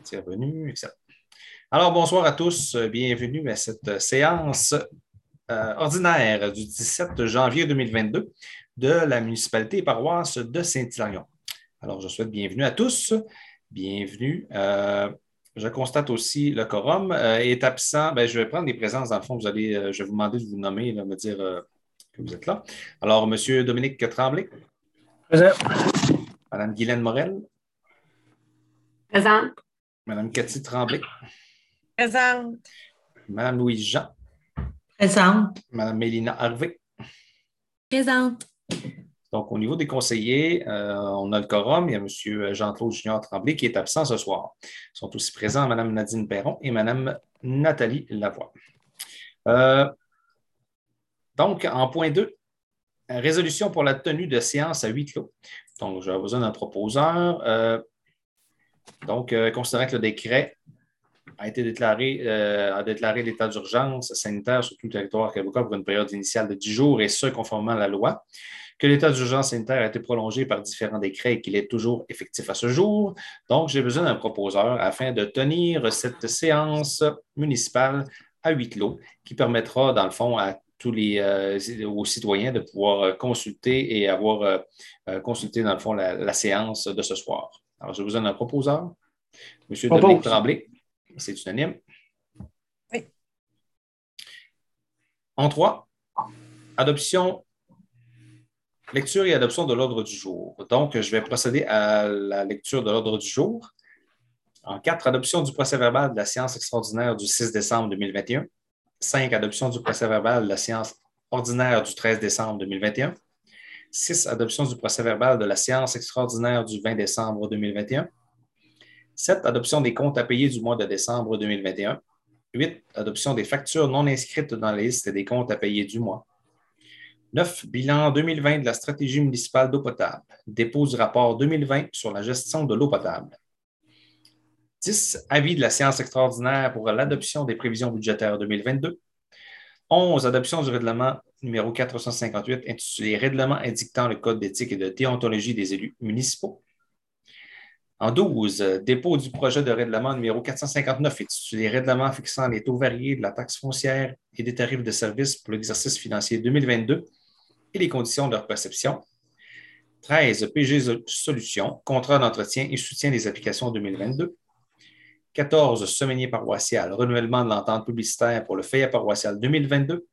C'est revenu, excellent. Alors, bonsoir à tous. Bienvenue à cette séance ordinaire du 17 janvier 2022 de la municipalité et paroisse de Saint-Hilarion. Alors, je souhaite bienvenue à tous. Bienvenue. Je constate aussi le quorum est absent. Bien, je vais prendre les présences. Dans le fond, je vais vous demander de vous nommer, là, me dire que vous êtes là. Alors, M. Dominique Tremblay. Présent. Mme Guylaine Morel. Présente. Mme Cathy Tremblay. Présente. Mme Louise Jean. Présente. Mme Mélina Harvey. Présente. Donc, au niveau des conseillers, on a le quorum. Il y a M. Jean-Claude Junior Tremblay qui est absent ce soir. Ils sont aussi présents Mme Nadine Perron et Mme Nathalie Lavoie. Donc, en point 2, résolution pour la tenue de séance à huis clos. Donc, j'ai besoin d'un proposeur. Considérant que le décret a déclaré l'état d'urgence sanitaire sur tout le territoire québécois pour une période initiale de 10 jours, et ce, conformément à la loi, que l'état d'urgence sanitaire a été prolongé par différents décrets et qu'il est toujours effectif à ce jour. Donc, j'ai besoin d'un proposeur afin de tenir cette séance municipale à huis clos qui permettra, dans le fond, à tous aux citoyens de pouvoir consulter et avoir consulté, dans le fond, la séance de ce soir. Alors, j'ai besoin d'un proposeur. M. Dominique Tremblay, c'est unanime. Oui. En 3, lecture et adoption de l'ordre du jour. Donc, je vais procéder à la lecture de l'ordre du jour. En 4, adoption du procès-verbal de la séance extraordinaire du 6 décembre 2021. 5, adoption du procès-verbal de la séance ordinaire du 13 décembre 2021. 6, adoption du procès-verbal de la séance extraordinaire du 20 décembre 2021. 7, adoption des comptes à payer du mois de décembre 2021. 8, adoption des factures non inscrites dans la liste des comptes à payer du mois. 9, bilan 2020 de la stratégie municipale d'eau potable. Dépôt du rapport 2020 sur la gestion de l'eau potable. 10, avis de la séance extraordinaire pour l'adoption des prévisions budgétaires 2022. 11, adoption du règlement numéro 458 intitulé Règlement indiquant le code d'éthique et de déontologie des élus municipaux. En 12, dépôt du projet de règlement numéro 459 intitulé Règlement fixant les taux variés de la taxe foncière et des tarifs de services pour l'exercice financier 2022 et les conditions de leur perception. 13, PG Solutions, contrat d'entretien et soutien des applications 2022. 14, Semainier paroissial, renouvellement de l'entente publicitaire pour le feuillet paroissial 2022.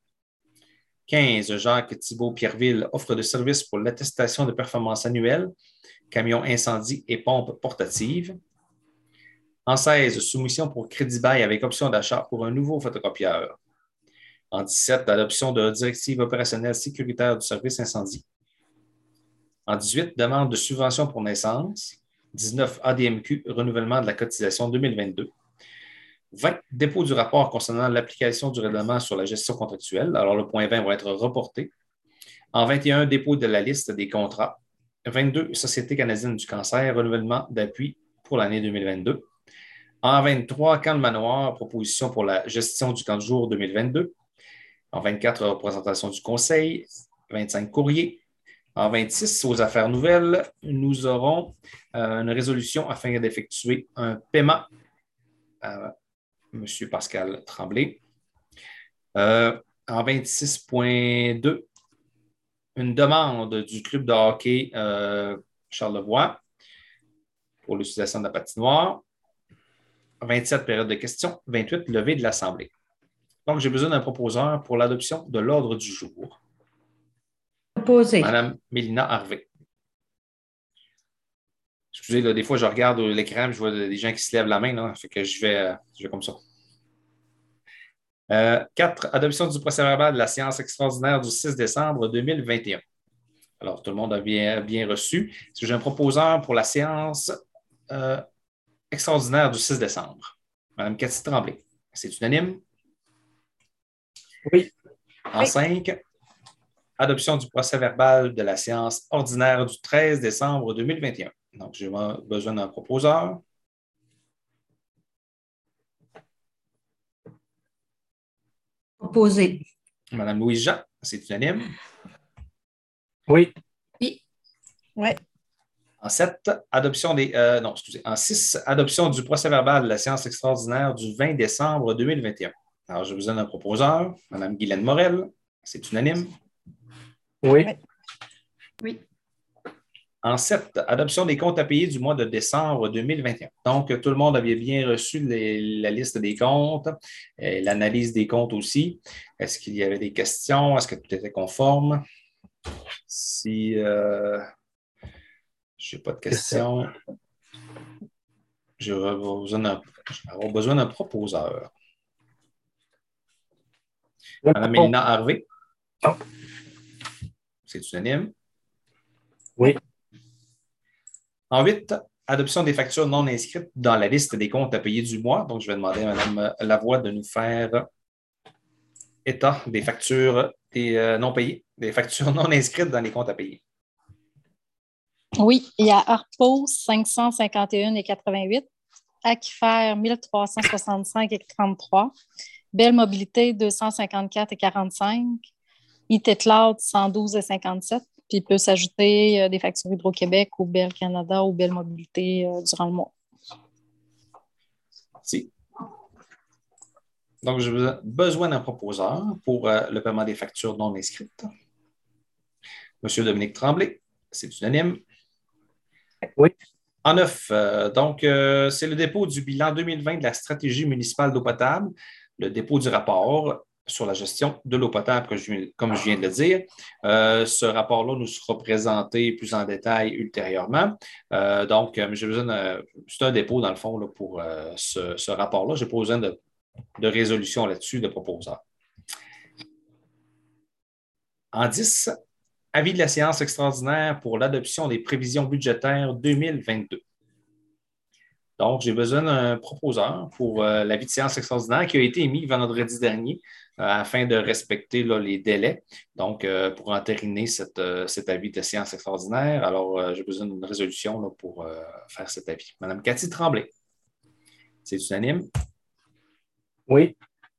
15, Jacques Thibault-Pierreville, offre de services pour l'attestation de performance annuelle, camion incendie et pompe portative. En 16, soumission pour crédit bail avec option d'achat pour un nouveau photocopieur. En 17, adoption de directive opérationnelle sécuritaire du service incendie. En 18, demande de subvention pour naissance. 19, ADMQ, renouvellement de la cotisation 2022. 20, dépôt du rapport concernant l'application du règlement sur la gestion contractuelle. Alors, le point 20 va être reporté. En 21, dépôt de la liste des contrats. 22, Société canadienne du cancer, renouvellement d'appui pour l'année 2022. En 23, camp de manoir, proposition pour la gestion du camp de jour 2022. En 24, représentation du conseil. 25, courrier. En 26, aux affaires nouvelles, nous aurons une résolution afin d'effectuer un paiement à M. Pascal Tremblay. En 26.2, une demande du club de hockey Charlevoix pour l'utilisation de la patinoire. 27, période de questions. 28, levée de l'Assemblée. Donc, j'ai besoin d'un proposeur pour l'adoption de l'ordre du jour. Proposé. Madame Mélina Harvey. Excusez, là, des fois, je regarde l'écran et je vois des gens qui se lèvent la main. Là, fait que je vais comme ça. 4. Adoption du procès-verbal de la séance extraordinaire du 6 décembre 2021. Alors, tout le monde a bien reçu. Est-ce que j'ai un proposeur pour la séance extraordinaire du 6 décembre? Madame Cathy Tremblay. C'est unanime? Oui. En 5, adoption du procès-verbal de la séance ordinaire du 13 décembre 2021. Donc, j'ai besoin d'un proposeur. Proposé. Madame Louise Jean, c'est unanime? Oui. Oui. Oui. En 7, adoption des. Non, excusez. En 6, adoption du procès-verbal de la séance extraordinaire du 20 décembre 2021. Alors, je vous donne un proposeur, Mme Guylaine Morel. C'est unanime. Oui. Oui. En 7, adoption des comptes à payer du mois de décembre 2021. Donc, tout le monde avait bien reçu la liste des comptes, l'analyse des comptes aussi. Est-ce qu'il y avait des questions? Est-ce que tout était conforme? Si je n'ai pas de questions, je vais avoir besoin d'un proposeur. Mme Mélina Harvey. Non. C'est unanime. Oui. En 8, adoption des factures non inscrites dans la liste des comptes à payer du mois. Donc, je vais demander à Mme Lavoie de nous faire état des factures non payées, des factures non inscrites dans les comptes à payer. Oui, il y a Arpos 551,88, Aquifer 1365,33, Belle Mobilité 254,45, IT Cloud 112,57. Puis il peut s'ajouter des factures Hydro-Québec ou Belle Canada ou Belle Mobilité durant le mois. Merci. Donc, j'ai besoin d'un proposeur pour le paiement des factures non inscrites. Monsieur Dominique Tremblay, c'est unanime. Oui. En 9, c'est le dépôt du bilan 2020 de la stratégie municipale d'eau potable, le dépôt du rapport sur la gestion de l'eau potable, comme je viens de le dire. Ce rapport-là nous sera présenté plus en détail ultérieurement. J'ai besoin c'est un dépôt, dans le fond, là, pour ce rapport-là. Je n'ai pas besoin de résolution là-dessus, de proposeur. En 10, avis de la séance extraordinaire pour l'adoption des prévisions budgétaires 2022. Donc, j'ai besoin d'un proposeur pour l'avis de séance extraordinaire qui a été émis vendredi dernier afin de respecter là, les délais. Donc, pour entériner cet avis de séance extraordinaire, alors j'ai besoin d'une résolution là, pour faire cet avis. Madame Cathy Tremblay, c'est unanime? Oui.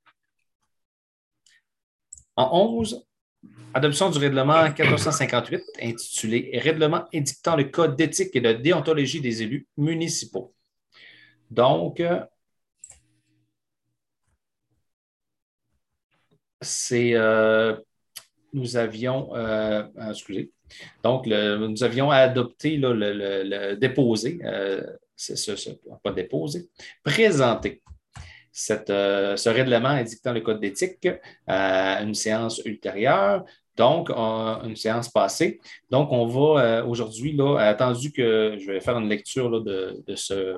En 11, adoption du règlement 1458 intitulé Règlement édictant le code d'éthique et de déontologie des élus municipaux. Donc, nous avions, nous avions adopté là, déposé, pas déposé, présenté ce règlement indiquant le code d'éthique à une séance ultérieure, donc une séance passée. Donc, on va aujourd'hui, là, attendu que je vais faire une lecture là, de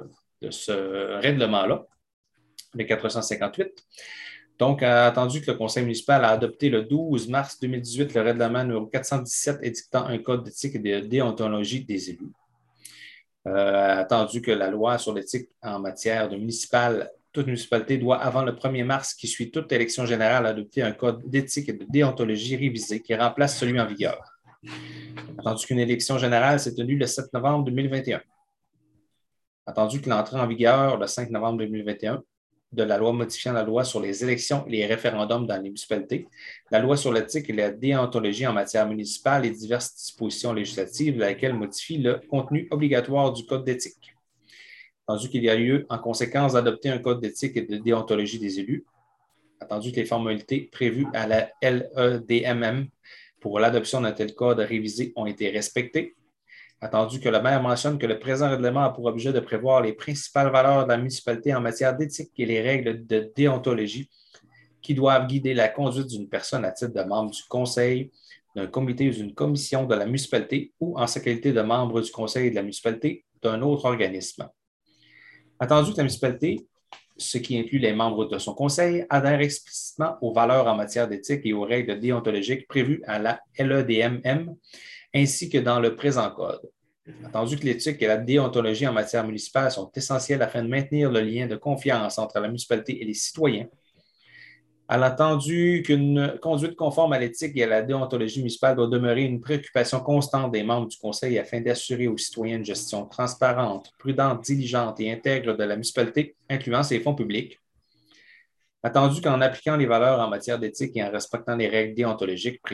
ce règlement-là, le 458. Donc, attendu que le Conseil municipal a adopté le 12 mars 2018 le règlement numéro 417 édictant un code d'éthique et de déontologie des élus. Attendu que la loi sur l'éthique en matière de municipale, toute municipalité doit, avant le 1er mars qui suit toute élection générale, adopter un code d'éthique et de déontologie révisé qui remplace celui en vigueur. Attendu qu'une élection générale s'est tenue le 7 novembre 2021. Attendu que l'entrée en vigueur le 5 novembre 2021 de la loi modifiant la loi sur les élections et les référendums dans les municipalités, la loi sur l'éthique et la déontologie en matière municipale et diverses dispositions législatives, laquelle modifie le contenu obligatoire du code d'éthique. Attendu qu'il y a lieu, en conséquence, d'adopter un code d'éthique et de déontologie des élus, attendu que les formalités prévues à la LEDMM pour l'adoption d'un tel code révisé ont été respectées, attendu que le maire mentionne que le présent règlement a pour objet de prévoir les principales valeurs de la municipalité en matière d'éthique et les règles de déontologie qui doivent guider la conduite d'une personne à titre de membre du conseil, d'un comité ou d'une commission de la municipalité ou en sa qualité de membre du conseil de la municipalité d'un autre organisme. Attendu que la municipalité, ce qui inclut les membres de son conseil, adhère explicitement aux valeurs en matière d'éthique et aux règles déontologiques prévues à la LEDMM, ainsi que dans le présent code. Attendu que l'éthique et la déontologie en matière municipale sont essentielles afin de maintenir le lien de confiance entre la municipalité et les citoyens, à l'attendu qu'une conduite conforme à l'éthique et à la déontologie municipale doit demeurer une préoccupation constante des membres du Conseil afin d'assurer aux citoyens une gestion transparente, prudente, diligente et intègre de la municipalité, incluant ses fonds publics. Attendu qu'en appliquant les valeurs en matière d'éthique et en respectant les règles déontologiques prévues,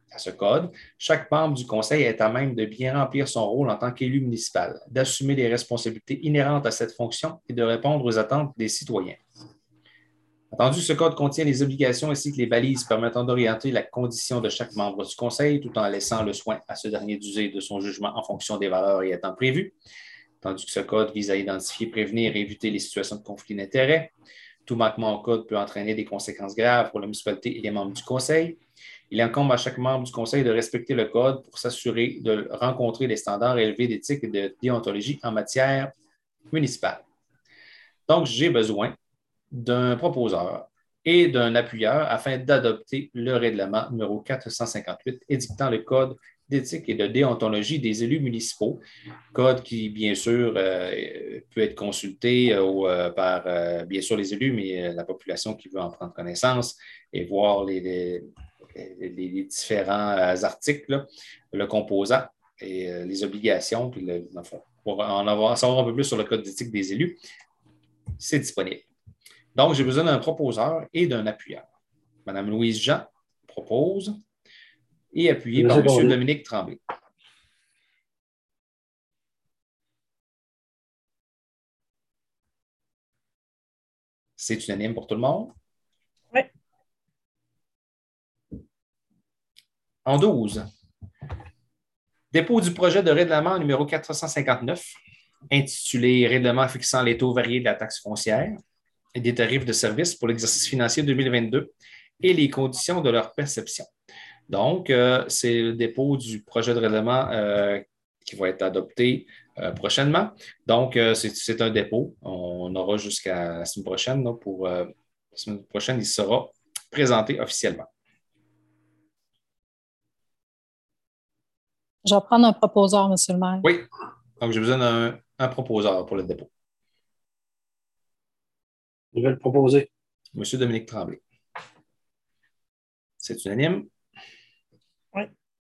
à ce code, chaque membre du conseil est à même de bien remplir son rôle en tant qu'élu municipal, d'assumer les responsabilités inhérentes à cette fonction et de répondre aux attentes des citoyens. Entendu, ce code contient les obligations ainsi que les balises permettant d'orienter la condition de chaque membre du conseil tout en laissant le soin à ce dernier d'user de son jugement en fonction des valeurs y étant prévues. Tandis que ce code vise à identifier, prévenir et éviter les situations de conflit d'intérêts. Tout manquement au code peut entraîner des conséquences graves pour la municipalité et les membres du conseil. Il incombe à chaque membre du conseil de respecter le code pour s'assurer de rencontrer les standards élevés d'éthique et de déontologie en matière municipale. Donc, j'ai besoin d'un proposeur et d'un appuyeur afin d'adopter le règlement numéro 458 édictant le code d'éthique et de déontologie des élus municipaux, code qui, bien sûr, peut être consulté par, bien sûr, les élus, mais la population qui veut en prendre connaissance et voir les différents articles, là, le composant et les obligations, puis pour en savoir un peu plus sur le code d'éthique des élus, c'est disponible. Donc, j'ai besoin d'un proposeur et d'un appuyeur. Mme Louise Jean propose et appuyé par M. Dominique Tremblay. C'est unanime pour tout le monde? Oui. En 12, dépôt du projet de règlement numéro 459, intitulé Règlement fixant les taux variés de la taxe foncière et des tarifs de services pour l'exercice financier 2022 et les conditions de leur perception. Donc, c'est le dépôt du projet de règlement qui va être adopté prochainement. Donc, c'est un dépôt. On aura jusqu'à la semaine prochaine. Là, la semaine prochaine, il sera présenté officiellement. Je vais prendre un proposeur, M. le maire. Oui. Donc, j'ai besoin d'un proposeur pour le dépôt. Je vais le proposer. M. Dominique Tremblay. C'est unanime? Oui.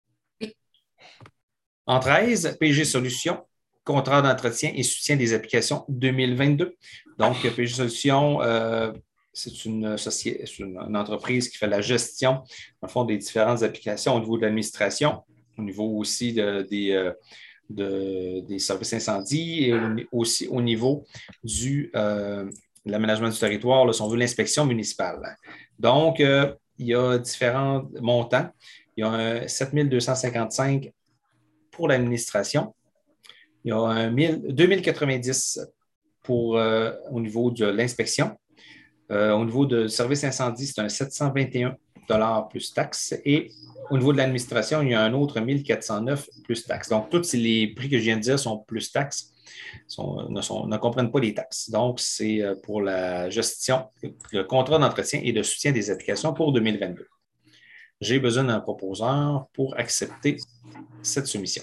En 13, PG Solutions, contrat d'entretien et soutien des applications 2022. Donc, PG Solutions, c'est une entreprise qui fait la gestion, en fond, des différentes applications au niveau de l'administration, au niveau aussi des services incendies et aussi au niveau de l'aménagement du territoire, là, si on veut, l'inspection municipale. Donc, il y a différents montants. Il y a un 7 255 pour l'administration. Il y a un 2090 au niveau de l'inspection. Au niveau de service incendie, c'est un 721 plus taxes. Et au niveau de l'administration, il y a un autre 1409 plus taxes. Donc, tous les prix que je viens de dire sont plus taxes, ne comprennent pas les taxes. Donc, c'est pour la gestion, le contrat d'entretien et de soutien des applications pour 2022. J'ai besoin d'un proposeur pour accepter cette soumission.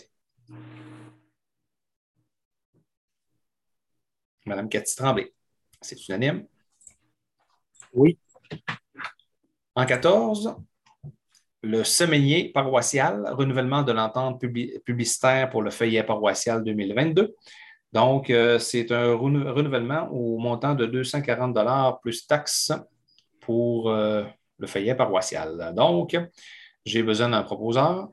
Madame Cathy Tremblay, c'est unanime? Oui. En 14, le semainier paroissial, renouvellement de l'entente publicitaire pour le feuillet paroissial 2022. Donc, c'est un renouvellement au montant de 240 plus taxes pour le feuillet paroissial. Donc, j'ai besoin d'un proposeur.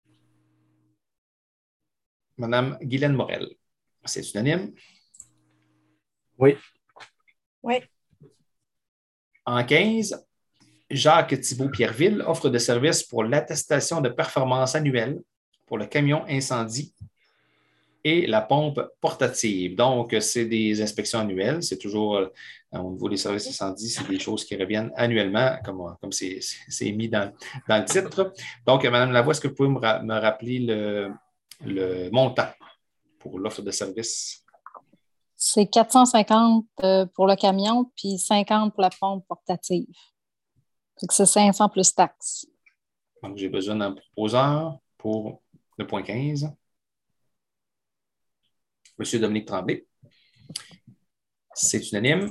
Madame Guylaine Morel, c'est unanime? Oui. Oui. En 15, Jacques Thibault-Pierreville offre de services pour l'attestation de performance annuelle pour le camion incendie et la pompe portative. Donc, c'est des inspections annuelles. C'est toujours au niveau des services incendies, c'est des choses qui reviennent annuellement, comme c'est mis dans le titre. Donc, Mme Lavoie, est-ce que vous pouvez me rappeler le montant pour l'offre de service? C'est 450 pour le camion, puis 50 pour la pompe portative. Donc, c'est 500 plus taxes. Donc, j'ai besoin d'un proposeur pour le point 15. Monsieur Dominique Tremblay. C'est unanime.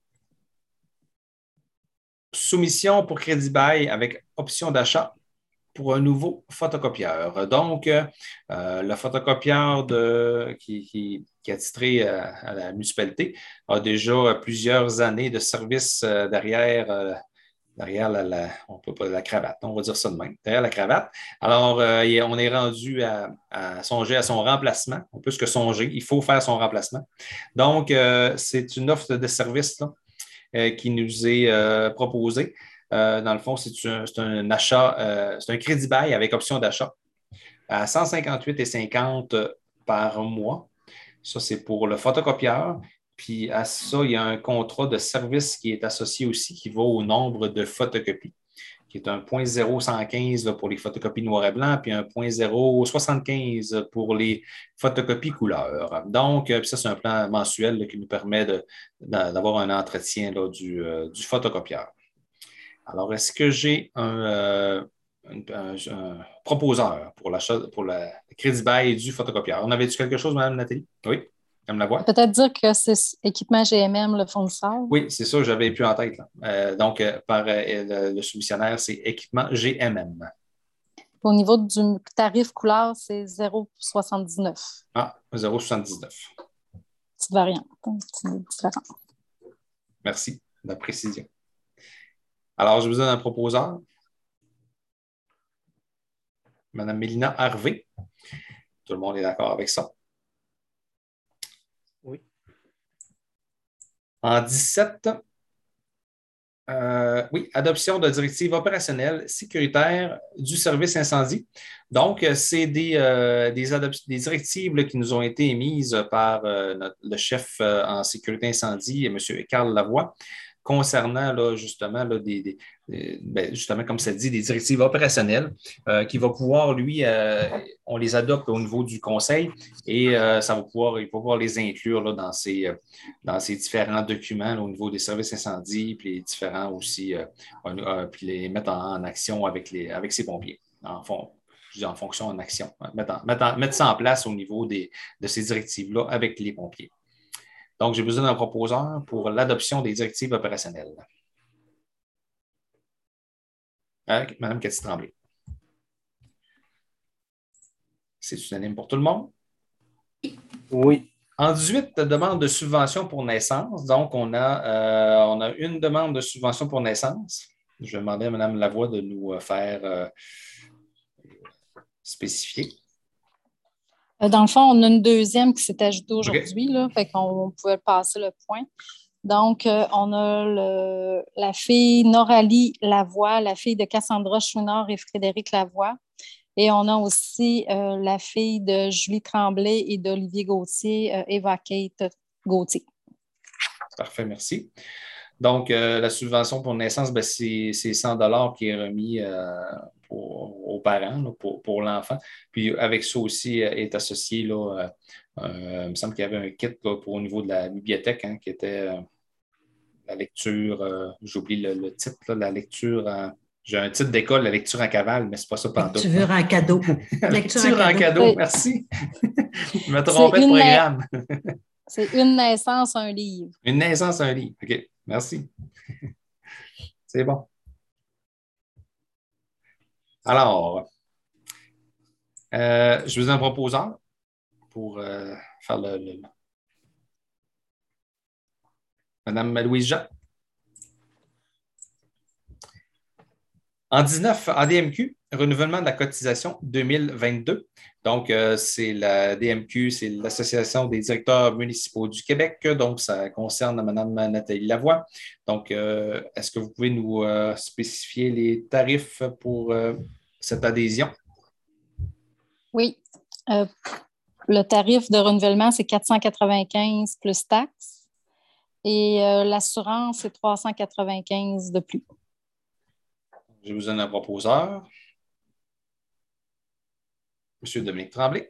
Soumission pour crédit bail avec option d'achat pour un nouveau photocopieur. Donc, le photocopieur qui est attitré à la municipalité a déjà plusieurs années de service derrière derrière on peut pas la cravate, on va dire ça de même, derrière la cravate. Alors, on est rendu à songer à son remplacement, ou plus que songer, il faut faire son remplacement. Donc, c'est une offre de service là, qui nous est proposée. Dans le fond, c'est un achat, c'est un crédit bail avec option d'achat à 158,50 par mois. Ça, c'est pour le photocopieur. Puis à ça, il y a un contrat de service qui est associé aussi, qui va au nombre de photocopies, qui est un 0.0115 pour les photocopies noir et blanc, puis un 0.075 pour les photocopies couleur. Donc, ça, c'est un plan mensuel là, qui nous permet d'avoir un entretien là, du photocopieur. Alors, est-ce que j'ai un proposeur pour le crédit bail du photocopieur? On avait-tu quelque chose, Mme Nathalie? Oui, Mme Lavoie? Peut-être dire que c'est équipement GMM, le fournisseur. Oui, c'est ça, j'avais plus en tête. Donc, par le soumissionnaire, c'est équipement GMM. Au niveau du tarif couleur, c'est 0,79. Ah, 0,79. Petite variante, petite différence. Merci de la précision. Alors, je vous donne un proposeur. Mme Mélina Harvey. Tout le monde est d'accord avec ça. Oui. En 17, oui, adoption de directives opérationnelles sécuritaires du service incendie. Donc, c'est des directives là, qui nous ont été émises par le chef en sécurité incendie, M. Carl Lavoie, concernant là, justement, là, justement, comme ça dit, des directives opérationnelles qui va pouvoir, lui, on les adopte au niveau du conseil et il va pouvoir les inclure là, dans ces différents documents là, au niveau des services incendies, puis les différents aussi, puis les mettre en action avec ses pompiers. Je dis en fonction, en action. Mettre ça en place au niveau de ces directives-là avec les pompiers. Donc, j'ai besoin d'un proposeur pour l'adoption des directives opérationnelles. Mme Cathy Tremblay. C'est unanime pour tout le monde? Oui. En 18, demande de subvention pour naissance. Donc, on a une demande de subvention pour naissance. Je vais demander à Mme Lavoie de nous faire spécifier. Dans le fond, on a une deuxième qui s'est ajoutée aujourd'hui, Okay. fait qu'on pouvait passer le point. Donc, on a la fille Noralie Lavoie, la fille de Cassandra Chouinard et Frédéric Lavoie. Et on a aussi la fille de Julie Tremblay et d'Olivier Gauthier, Eva Kate Gauthier. Parfait, merci. Donc, la subvention pour naissance, c'est 100 $ qui est remis aux parents, là, pour l'enfant. Puis, avec ça aussi est associé, là, il me semble qu'il y avait un kit là, au niveau de la bibliothèque qui était la lecture, j'oublie le titre, là, la lecture j'ai un titre d'école, la lecture en cavale, mais c'est pas ça pantoute. Lecture en cadeau. Lecture en cadeau, merci. Je me trompais de programme. C'est une naissance, un livre. Une naissance, un livre. OK, merci. C'est bon. Alors, je vous ai un proposeur pour faire Mme Louise Jean. En 19, ADMQ, renouvellement de la cotisation 2022. Donc, c'est la DMQ, c'est l'Association des directeurs municipaux du Québec. Donc, ça concerne Mme Nathalie Lavoie. Donc, est-ce que vous pouvez nous spécifier les tarifs pour cette adhésion? Oui. Le tarif de renouvellement, c'est 495 plus taxes. Et l'assurance, c'est 395 de plus. Je vous donne un proposeur. M. Dominique Tremblay.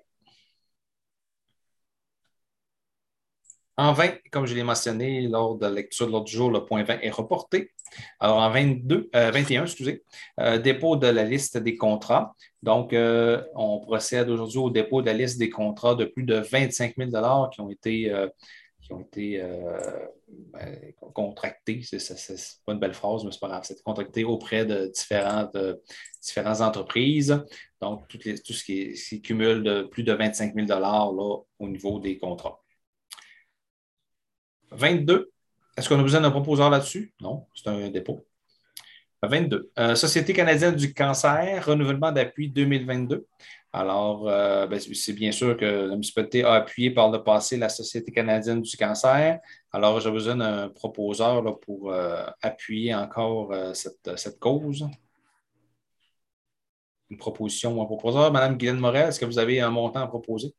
En 20, comme je l'ai mentionné lors de la lecture de l'autre jour, le point 20 est reporté. Alors, en 21, dépôt de la liste des contrats. Donc, on procède aujourd'hui au dépôt de la liste des contrats de plus de 25 000 $ qui ont été contractés. C'est pas une belle phrase, mais c'est pas grave. C'est contracté auprès de différentes entreprises. Donc, tout ce qui cumule de plus de 25 000 $ là, au niveau des contrats. 22. Est-ce qu'on a besoin d'un proposeur là-dessus? Non, c'est un dépôt. 22. Société canadienne du cancer, renouvellement d'appui 2022. Alors, ben, c'est bien sûr que la municipalité a appuyé par le passé la Société canadienne du cancer. Alors, j'ai besoin d'un proposeur là, pour appuyer encore cette cause. Une proposition ou un proposeur. Madame Guylaine Morel, est-ce que vous avez un montant à proposer?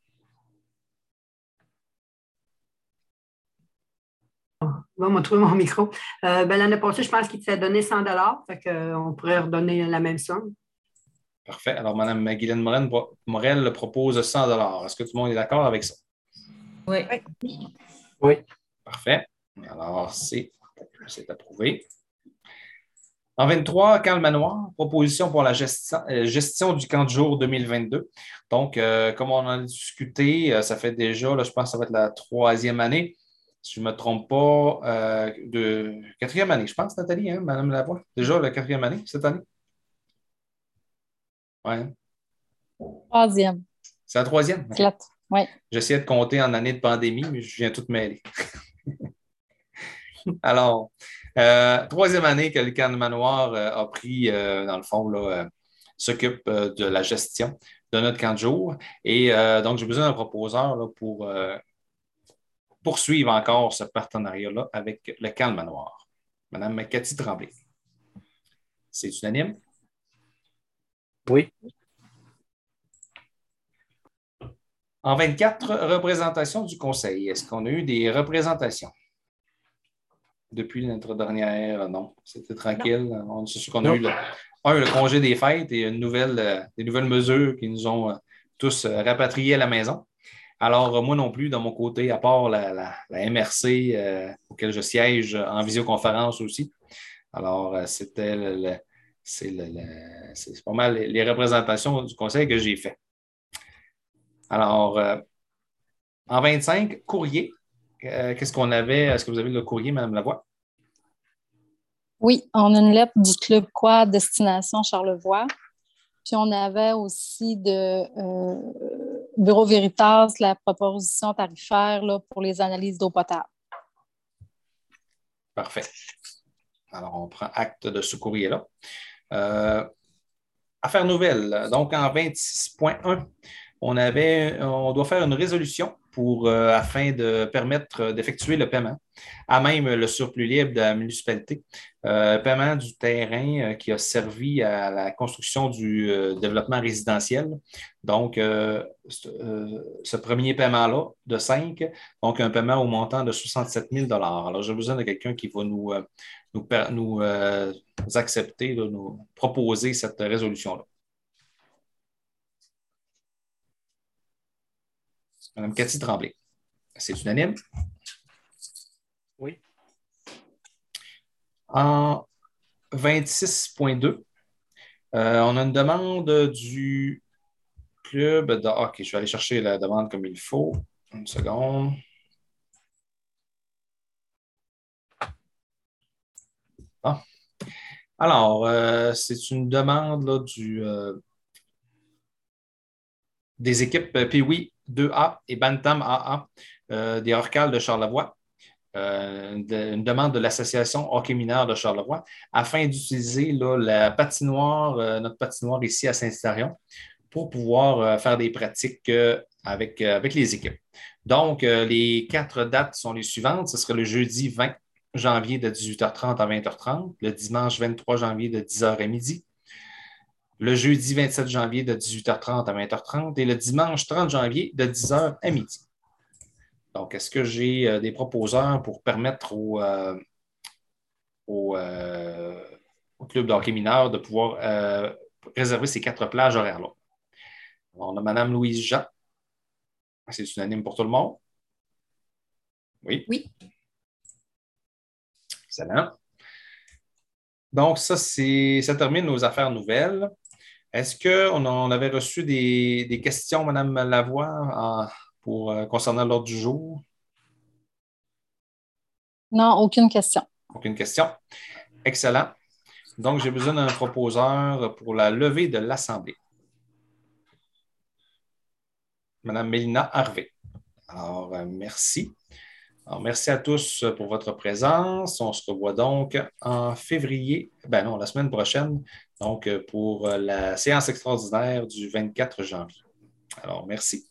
Bon, on m'a trouvé mon micro. L'année passée, je pense qu'il t'avait donné 100 fait qu'on pourrait redonner la même somme. Parfait. Alors, Mme Guylaine Morel propose 100 $. Est-ce que tout le monde est d'accord avec ça? Oui. Oui. Parfait. Alors, c'est approuvé. En 23, Camp le Manoir, proposition pour la gestion du camp de jour 2022. Donc, comme on en a discuté, ça fait déjà, là, je pense que ça va être la 3e année, si je ne me trompe pas, de 4e année, je pense, Nathalie, hein, Mme Lavoie? Déjà la 4e année cette année? Oui. 3e. C'est la 3e? Okay. Oui. J'essayais de compter en année de pandémie, mais je viens tout mêler. Alors, 3e année que le camp de manoir a pris, dans le fond, s'occupe de la gestion de notre camp de jour. Et donc, j'ai besoin d'un proposeur là, pour poursuivre encore ce partenariat-là avec le camp de manoir. Madame Cathy Tremblay. C'est unanime? Oui. En 24, représentation du conseil. Est-ce qu'on a eu des représentations? Depuis notre dernière, non. C'était tranquille. C'est sûr qu'on a eu le congé des fêtes et des nouvelles mesures qui nous ont tous rapatriés à la maison. Alors, moi non plus, de mon côté, à part la MRC auquel je siège en visioconférence aussi. Alors, c'est pas mal les représentations du conseil que j'ai fait. Alors, en 25, courrier. Qu'est-ce qu'on avait? Est-ce que vous avez le courrier, Mme Lavoie? Oui, on a une lettre du Club Quad Destination Charlevoix. Puis on avait aussi de Bureau Veritas la proposition tarifaire là, pour les analyses d'eau potable. Parfait. Alors, on prend acte de ce courrier-là. Affaires nouvelles. Donc, en 26.1, on doit faire une résolution afin de permettre d'effectuer le paiement, à même le surplus libre de la municipalité, paiement du terrain qui a servi à la construction du développement résidentiel. Donc, ce premier paiement-là de 5, donc un paiement au montant de 67 000 $. Alors, j'ai besoin de quelqu'un qui va nous accepter, là, nous proposer cette résolution-là. Mme Cathy Tremblay. C'est unanime? Oui. En 26.2, on a une demande du club de hockey. Je vais aller chercher la demande comme il faut. Une seconde. Ah. Alors, c'est une demande là, des équipes Pee-Wee 2A et Bantam AA des Orcales de Charlevoix. Une demande de l'Association hockey mineur de Charlevoix afin d'utiliser la patinoire, notre patinoire ici à Saint-Hilarion pour pouvoir faire des pratiques avec les équipes. Donc, les 4 dates sont les suivantes. Ce sera le jeudi 20 janvier de 18h30 à 20h30, le dimanche 23 janvier de 10h à midi, le jeudi 27 janvier de 18h30 à 20h30 et le dimanche 30 janvier de 10h à midi. Donc, est-ce que j'ai des proposeurs pour permettre au club de hockey mineur de pouvoir réserver ces 4 plages horaires-là? On a Mme Louise Jean. C'est unanime pour tout le monde? Oui. Oui. Excellent. Donc, ça termine nos affaires nouvelles. Est-ce qu'on avait reçu des questions, Mme Lavoie, concernant l'ordre du jour? Non, aucune question. Aucune question. Excellent. Donc, j'ai besoin d'un proposeur pour la levée de l'Assemblée. Mme Mélina Harvey. Alors, merci. Alors, merci à tous pour votre présence. On se revoit donc en février, ben non, la semaine prochaine, donc pour la séance extraordinaire du 24 janvier. Alors, merci.